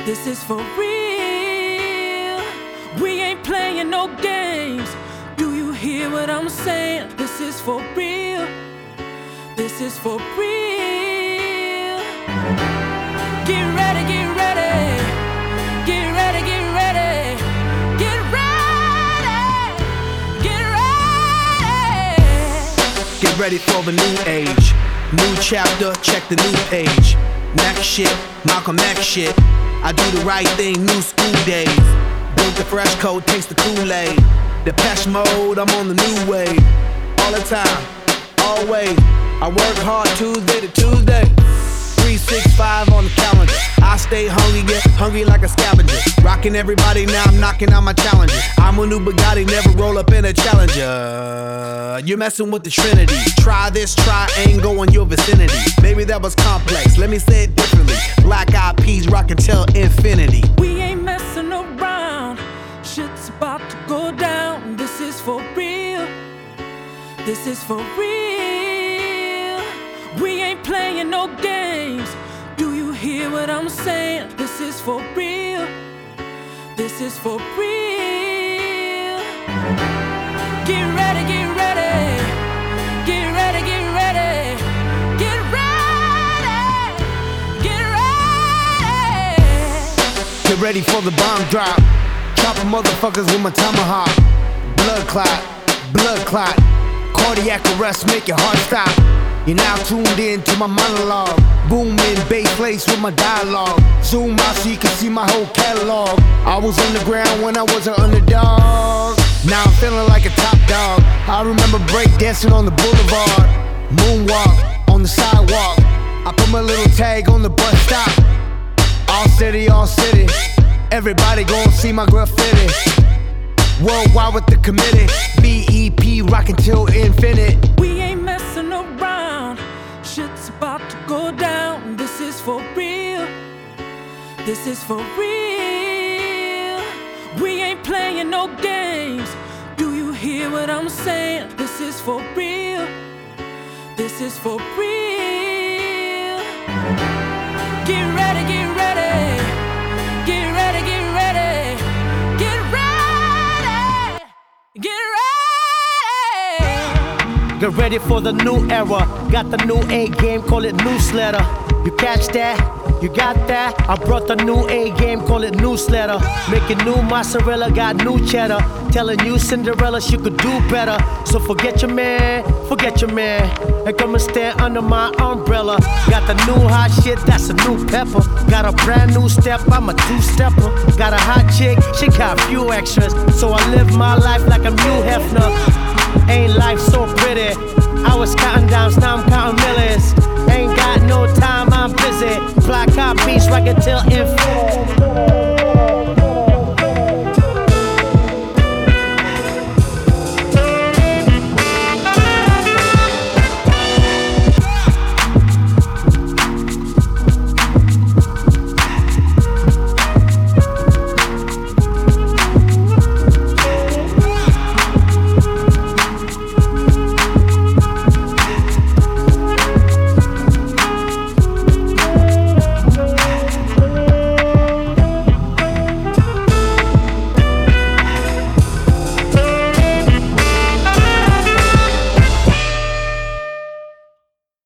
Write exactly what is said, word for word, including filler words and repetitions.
This is for real. We ain't playing no games. Do you hear what I'm saying? This is for real. This is for real. Get ready, get ready. Get ready, get ready. Get ready. Get ready. Get ready for the new age. New chapter, check the new page. Mac shit, Malcolm X shit. I do the right thing, new school days. Build the fresh code, taste the Kool-Aid. Depeche Mode, I'm on the new wave. All the time, always. I work hard Tuesday to Tuesday. three sixty-five on the calendar. I stay hungry, get hungry like a scavenger. Rocking everybody, now I'm knocking out my challenges. I'm a new Bugatti, never roll up in a Challenger. You're messing with the Trinity. Try this, try ain't go in your vicinity. Maybe that was complex, let me say it differently. Black Eyed Peas rockin' till infinity. We ain't messing around. Shit's about to go down. This is for real. This is for real. We ain't playing no games. Do you hear what I'm saying? This is for real. This is for real. Get ready, get ready. Get ready, get ready. Get ready. Get ready. Get ready for the bomb drop. Chopping motherfuckers with my tomahawk. Blood clot, blood clot. Cardiac arrest, make your heart stop. You're now tuned in to my monologue. Booming bass lace with my dialogue. Zoom out so you can see my whole catalog. I was on the ground when I was an underdog. Now I'm feeling like a top dog. I remember break dancing on the boulevard. Moonwalk on the sidewalk. I put my little tag on the bus stop. All city, all city. Everybody gon' see my graffiti. Worldwide with the committee. B E P rockin' till infinite. We ain't messing around. Shit's about to go down. This is for real. This is for real. We ain't playing no games. Do you hear what I'm saying? This is for real. This is for real. Get ready, get ready. Get ready, get ready. Get ready. Get ready. Get ready for the new era. Got the new A game, call it newsletter. You catch that? You got that? I brought the new A game, call it newsletter. Making new mozzarella, got new cheddar. Telling you Cinderella she could do better. So forget your man, forget your man, and come and stand under my umbrella. Got the new hot shit, that's a new pepper. Got a brand new step, I'm a two-stepper. Got a hot chick, she got a few extras. So I live my life like I'm Hugh Hefner. Ain't life so pretty? I was counting downs, now I'm counting millions. Ain't got no time, I'm busy. Black Eyed Peas, rockin' till infinite.